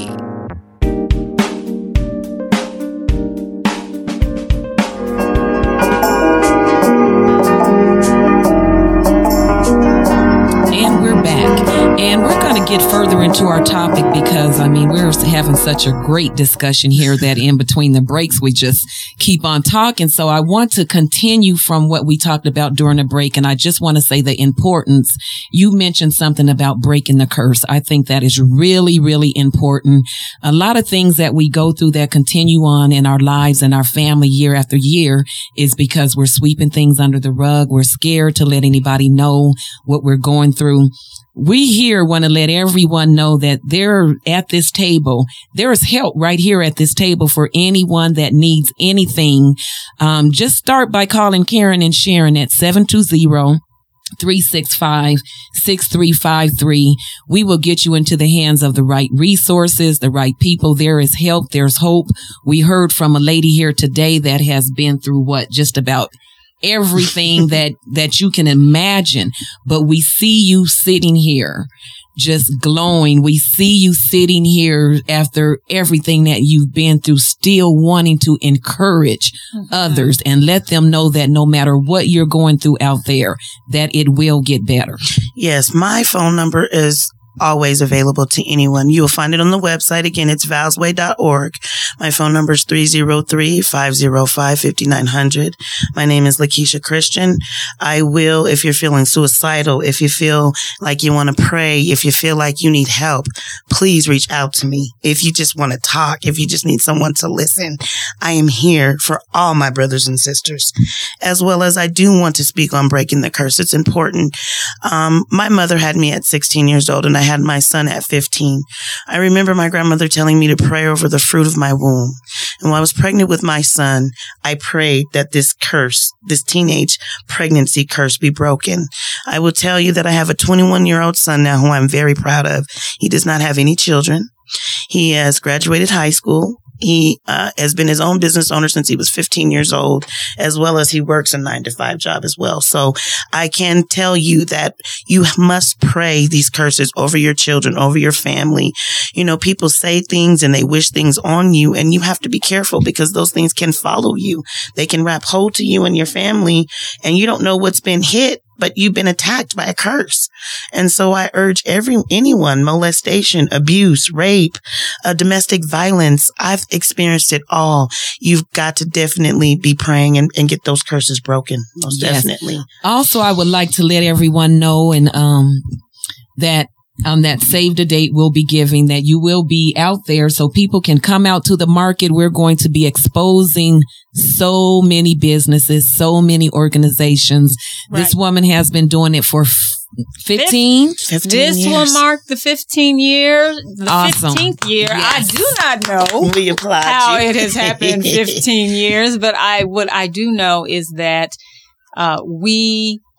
And we're back. And we're going to get further into our topic because, I mean, we're having such a great discussion here that in between the breaks, we just keep on talking. So I want to continue from what we talked about during the break. And I just want to say the importance. You mentioned something about breaking the curse. I think that is really, really important. A lot of things that we go through that continue on in our lives and our family year after year is because we're sweeping things under the rug. We're scared to let anybody know what we're going through. We here want to let everyone know that they're at this table. There is help right here at this table for anyone that needs anything. Um, just start by calling Karen and Sharon at seven two zero, three six five, six three five three. We will get you into the hands of the right resources, the right people. There is help. There's hope. We heard from a lady here today that has been through what, just about everything that, that you can imagine. But we see you sitting here just glowing. We see you sitting here after everything that you've been through, still wanting to encourage mm-hmm. others and let them know that no matter what you're going through out there, that it will get better. Yes, my phone number is always available to anyone. You'll find it on the website. Again, it's valsway dot org. My phone number is three oh three, five oh five, five nine zero zero. My name is Lakeisha Christian. I will, if you're feeling suicidal, if you feel like you want to pray, if you feel like you need help, please reach out to me. If you just want to talk, if you just need someone to listen, I am here for all my brothers and sisters. As well as I do want to speak on breaking the curse. It's important. Um, my mother had me at sixteen years old, and I had my son at fifteen. I remember my grandmother telling me to pray over the fruit of my womb. And while I was pregnant with my son, I prayed that this curse, this teenage pregnancy curse, be broken. I will tell you that I have a twenty-one-year-old son now who I'm very proud of. He does not have any children. He has graduated high school. He uh, has been his own business owner since he was fifteen years old, as well as he works a nine to five job as well. So I can tell you that you must pray these curses over your children, over your family. You know, people say things and they wish things on you, and you have to be careful because those things can follow you. They can wrap hold to you and your family, and you don't know what's been hit, but you've been attacked by a curse. And so I urge every anyone, molestation, abuse, rape, uh, domestic violence. I've experienced it all. You've got to definitely be praying and, and get those curses broken. Most Yes. definitely. Also, I would like to let everyone know and um that um that save the date will be giving, that you will be out there so people can come out to the market. We're going to be exposing so many businesses, so many organizations. Right. This woman has been doing it for f- fifteen. fifteen This years. will mark the fifteen year, the Awesome. fifteenth year. Yes. I do not know We applaud how you. it has happened fifteen years, but I what I do know is that uh, we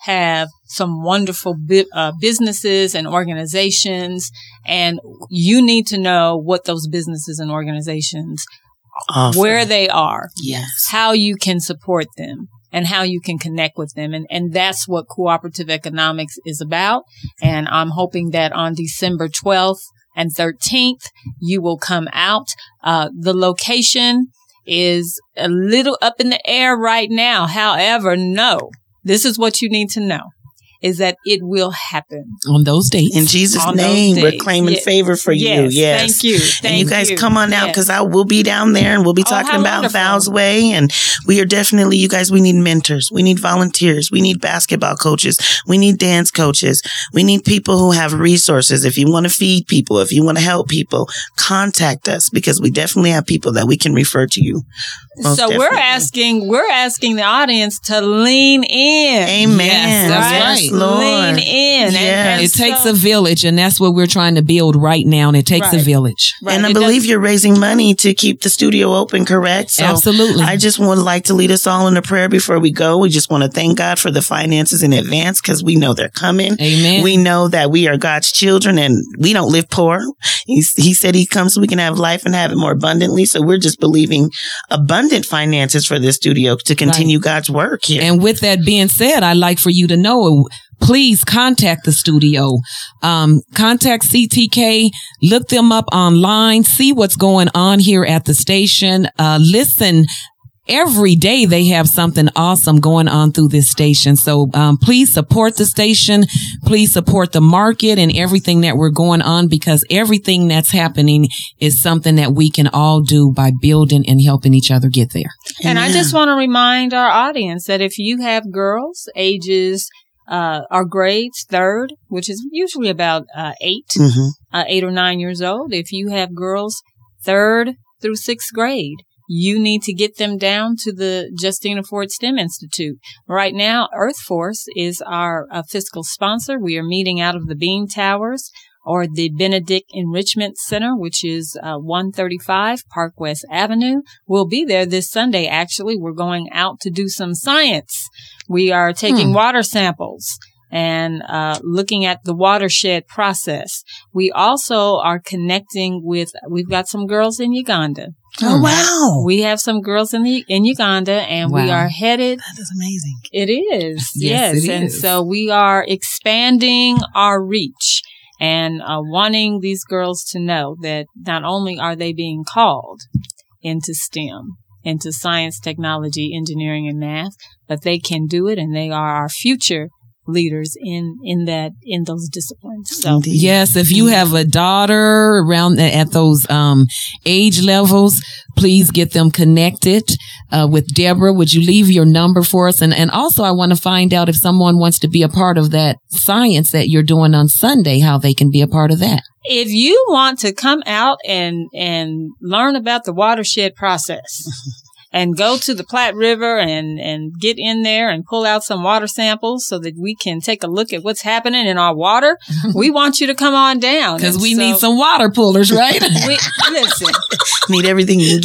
have some wonderful bi- uh, businesses and organizations, and you need to know what those businesses and organizations, Offer. where they are, Yes. how you can support them, and how you can connect with them. And, and that's what cooperative economics is about. And I'm hoping that on December twelfth and thirteenth, you will come out. Uh, the location is a little up in the air right now. However, no, this is what you need to know, is that it will happen on those dates. In Jesus' On those name, we're days. claiming Ye- favor for yes, you. Yes. thank you. Thank and you guys you. come on out, Yes. because I will be down there, and we'll be Oh, talking how about wonderful. Val's Way. And we are definitely, you guys, we need mentors. We need volunteers. We need basketball coaches. We need dance coaches. We need people who have resources. If you want to feed people, if you want to help people, contact us, because we definitely have people that we can refer to you. Most So we're definitely. asking, we're asking the audience to lean in. Amen. Yes, that's Yes, right. Lord. Lean in. And- Yes. and It takes so- a village, and that's what we're trying to build right now. And it takes a Right. village. Right. And I It believe does- you're raising money to keep the studio open, correct? So Absolutely. I just would like to lead us all in a prayer before we go. We just want to thank God for the finances in advance, because we know they're coming. Amen. We know that we are God's children and we don't live poor. He's, he said he comes so we can have life and have it more abundantly. So we're just believing abundant finances for this studio to continue God's work here. And with that being said, I'd like for you to know, please contact the studio. Um, contact C T K, look them up online, see what's going on here at the station. Uh, listen, every day they have something awesome going on through this station. So, um, please support the station. Please support the market and everything that we're going on, because everything that's happening is something that we can all do by building and helping each other get there. And I Amen. just want to remind our audience that if you have girls ages, uh, or grades third, which is usually about, uh, eight, Mhm. uh, eight or nine years old, if you have girls third through sixth grade, you need to get them down to the Justina Ford STEM Institute. Right now, Earth Force is our uh, fiscal sponsor. We are meeting out of the Bean Towers or the Benedict Enrichment Center, which is uh, one thirty-five Park West Avenue. We'll be there this Sunday, actually. We're going out to do some science. We are taking Hmm. water samples and uh, looking at the watershed process. We also are connecting with, we've got some girls in Uganda. Oh, wow. We have some girls in the in Uganda, and we Wow. are headed. That is amazing. It is, Yes, yes, it and is. so we are expanding our reach and uh, wanting these girls to know that not only are they being called into STEM, into science, technology, engineering, and math, but they can do it, and they are our future leaders in in that in those disciplines. So Indeed. Yes, if you have a daughter around the, at those um, age levels, please get them connected uh, with Deborah. Would you leave your number for us? And and also, I want to find out if someone wants to be a part of that science that you're doing on Sunday, how they can be a part of that. if you want to come out and and learn about the watershed process and go to the Platte River and, and get in there and pull out some water samples so that we can take a look at what's happening in our water, we want you to come on down. Because And we so need some water pullers, right? we, listen, Need everything you can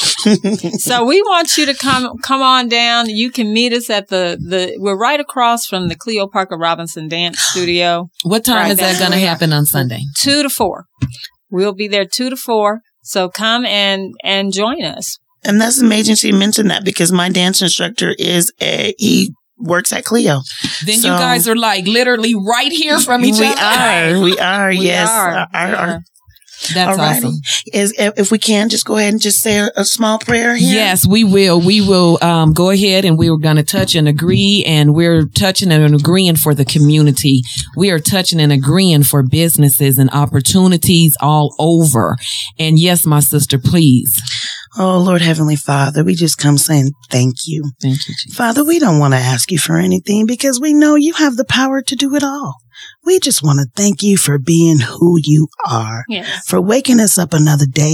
get. so we want you to come come on down. You can meet us at the, the we're right across from the Cleo Parker Robinson Dance Studio, What time Right, is that that's going to where- happen on Sunday? two to four. We'll be there two to four. So come and and join us. And that's amazing she mentioned that because my dance instructor is a, he works at Cleo. Then So- you guys are like literally right here from each we other. are. We are. We yes. are. Our- our- We our- are. That's Alrighty. awesome. Is if we can just go ahead and just say a, a small prayer here. Yes, we will. We will um, go ahead and we are going to touch and agree, and we're touching and agreeing for the community. We are touching and agreeing for businesses and opportunities all over. And yes, my sister, please. Oh, Lord Heavenly Father, we just come saying thank you. Thank you, Jesus. Father, we don't want to ask you for anything because we know you have the power to do it all. We just want to thank you for being who you are, Yes. for waking us up another day,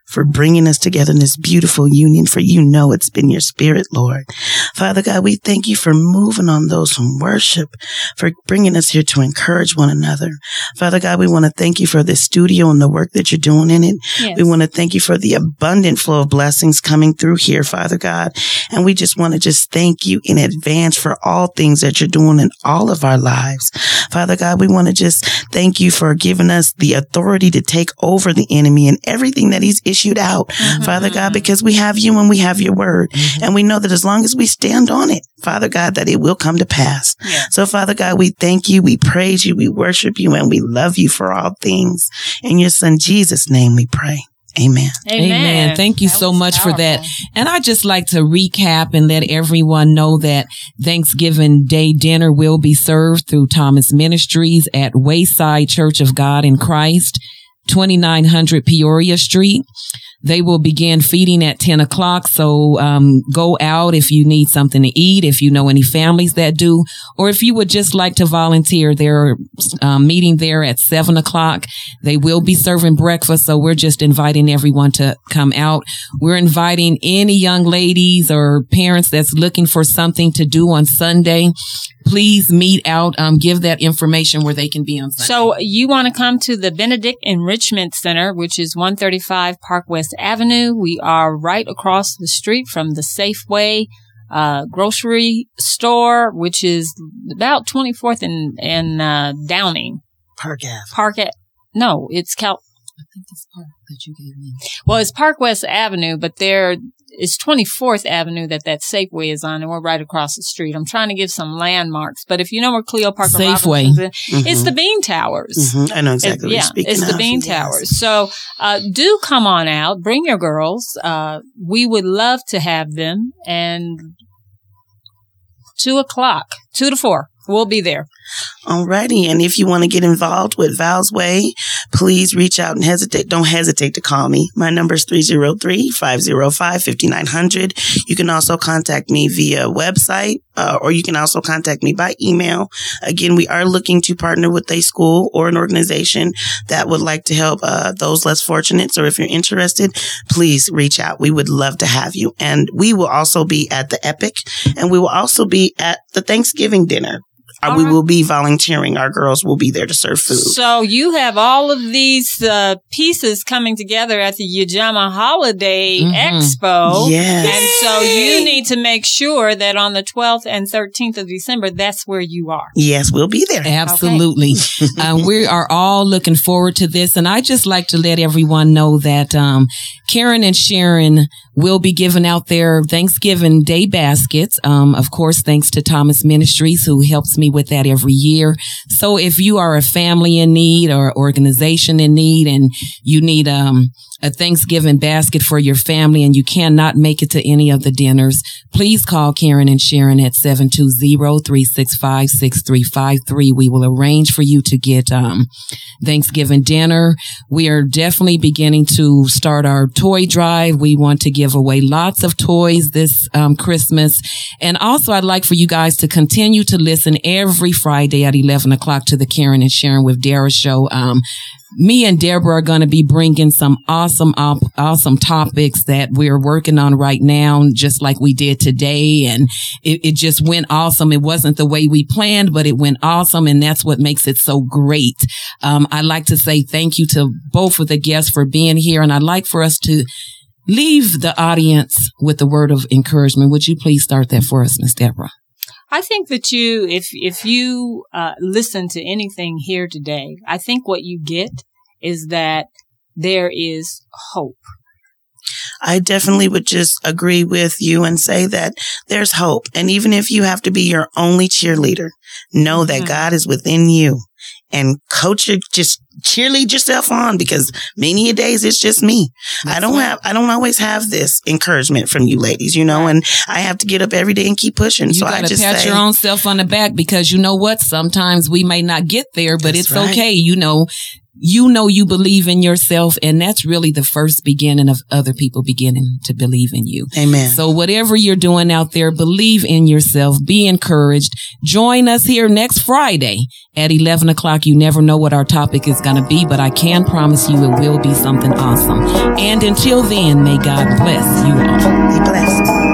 for bringing us together in this beautiful union, for you know it's been your spirit, Lord. Father God, we thank you for moving on those who worship, for bringing us here to encourage one another. Father God, we want to thank you for this studio and the work that you're doing in it. Yes. We want to thank you for the abundant flow of blessings coming through here, Father God. And we just want to just thank you in advance for all things that you're doing in all of our lives. Father God, we want to just thank you for giving us the authority to take over the enemy and everything that he's issued out, mm-hmm. Father God, because we have you and we have your word. Mm-hmm. And we know that as long as we stand on it, Father God, that it will come to pass. Yeah. So, Father God, we thank you, we praise you, we worship you, and we love you for all things. In your son Jesus' name we pray. Amen. Amen. Amen. Thank you that so much powerful. for that. And I just like to recap and let everyone know that Thanksgiving Day dinner will be served through Thomas Ministries at Wayside Church of God in Christ, twenty-nine hundred Peoria Street. They will begin feeding at ten o'clock. So, um, go out if you need something to eat, if you know any families that do, or if you would just like to volunteer. They're um, meeting there at seven o'clock. They will be serving breakfast. So we're just inviting everyone to come out. We're inviting any young ladies or parents that's looking for something to do on Sunday. Please meet out, um, give that information where they can be on Sunday. So you want to come to the Benedict Enrichment Center, which is one thirty-five Park West Avenue. We are right across the street from the Safeway uh, grocery store, which is about twenty-fourth and, and uh, Downing. Park Ave. Park Ave. No, it's Cal. I think it's Park that you gave me. Well, it's Park West Avenue, but there is twenty-fourth Avenue that that Safeway is on, and we're right across the street. I'm trying to give some landmarks, but if you know where Cleo Parker Safeway. Robinson's is, mm-hmm. it's the Bean Towers. Mm-hmm. I know exactly it, what you're speaking it's of. the Bean yes. Towers. So uh, do come on out. Bring your girls. Uh, we would love to have them. And two o'clock, two to four. We'll be there. Alrighty. And if you want to get involved with Val's Way, please reach out and hesitate. Don't hesitate to call me. My number is three oh three, five oh five, five nine zero zero. You can also contact me via website, uh, or you can also contact me by email. Again, we are looking to partner with a school or an organization that would like to help uh, those less fortunate. So if you're interested, please reach out. We would love to have you. And we will also be at the Epic, and we will also be at the Thanksgiving dinner. Uh, we will be volunteering. Our girls will be there to serve food. So you have all of these uh, pieces coming together at the Ujamaa Holiday mm-hmm. Expo. Yes. And so you need to make sure that on the twelfth and thirteenth of December, that's where you are. Yes, we'll be there. Absolutely. Okay. uh, we are all looking forward to this. And I just like to let everyone know that um, Karen and Sharon will be giving out their Thanksgiving Day baskets. Um, of course, thanks to Thomas Ministries, who helps me with that every year. So if you are a family in need or organization in need and you need um, a Thanksgiving basket for your family and you cannot make it to any of the dinners, please call Karen and Sharon at seven two zero, three six five, six three five three. We will arrange for you to get um, Thanksgiving dinner. We are definitely beginning to start our toy drive. We want to give away lots of toys this um, Christmas. And also, I'd like for you guys to continue to listen every Friday at eleven o'clock to the Karen and Sharon with Dara show. Um, me and Deborah are going to be bringing some awesome, awesome topics that we're working on right now, just like we did today. And it, it just went awesome. It wasn't the way we planned, but it went awesome. And that's what makes it so great. Um, I'd like to say thank you to both of the guests for being here. And I'd like for us to leave the audience with a word of encouragement. Would you please start that for us, Miz Deborah? I think that you, if if you uh, listen to anything here today, I think what you get is that there is hope. I definitely would just agree with you and say that there's hope. And even if you have to be your only cheerleader, know that mm-hmm. God is within you. And coach your, just cheerlead yourself on, because many a days it's just me. That's I don't right. have, I don't always have this encouragement from you ladies, you know, right. and I have to get up every day and keep pushing. You so gotta I just pat say, your own self on the back, because you know what? Sometimes we may not get there, but it's right. okay. You know, you know you believe in yourself, and that's really the first beginning of other people beginning to believe in you. Amen. So whatever you're doing out there, believe in yourself. Be encouraged. Join us here next Friday at eleven o'clock. You never know what our topic is going to be, but I can promise you it will be something awesome. And until then, may God bless you all. Be blessed.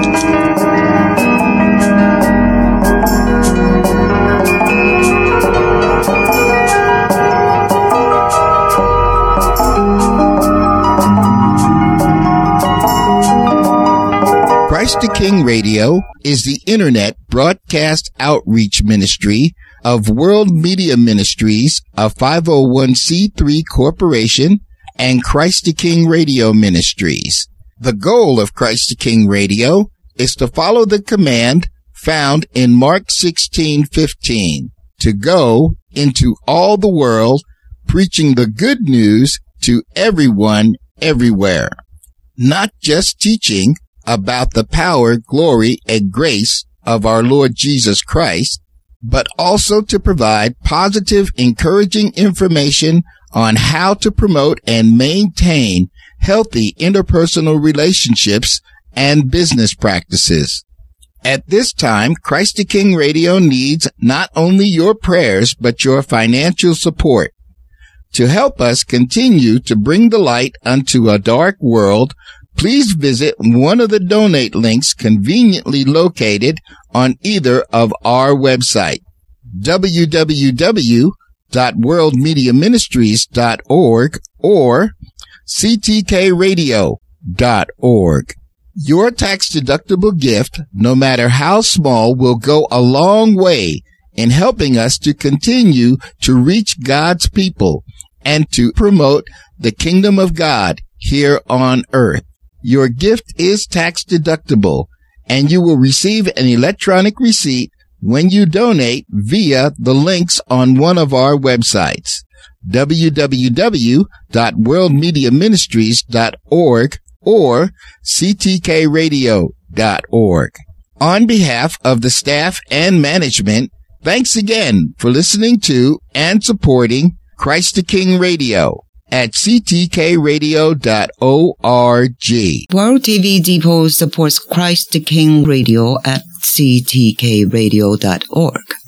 Christ the King Radio is the internet broadcast outreach ministry of World Media Ministries, a five oh one c three corporation, and Christ the King Radio Ministries. The goal of Christ the King Radio is to follow the command found in Mark sixteen fifteen, to go into all the world, preaching the good news to everyone, everywhere. Not just teaching about the power, glory, and grace of our Lord Jesus Christ, but also to provide positive, encouraging information on how to promote and maintain healthy interpersonal relationships and business practices. At this time, Christ the King Radio needs not only your prayers, but your financial support. To help us continue to bring the light unto a dark world, please visit one of the donate links conveniently located on either of our website, w w w dot world media ministries dot org or c t k radio dot org. Your tax-deductible gift, no matter how small, will go a long way in helping us to continue to reach God's people and to promote the kingdom of God here on earth. Your gift is tax deductible, and you will receive an electronic receipt when you donate via the links on one of our websites, w w w dot world media ministries dot org or c t k radio dot org. On behalf of the staff and management, thanks again for listening to and supporting Christ the King Radio at c t k radio dot org. World T V Depot supports Christ the King Radio at c t k radio dot org.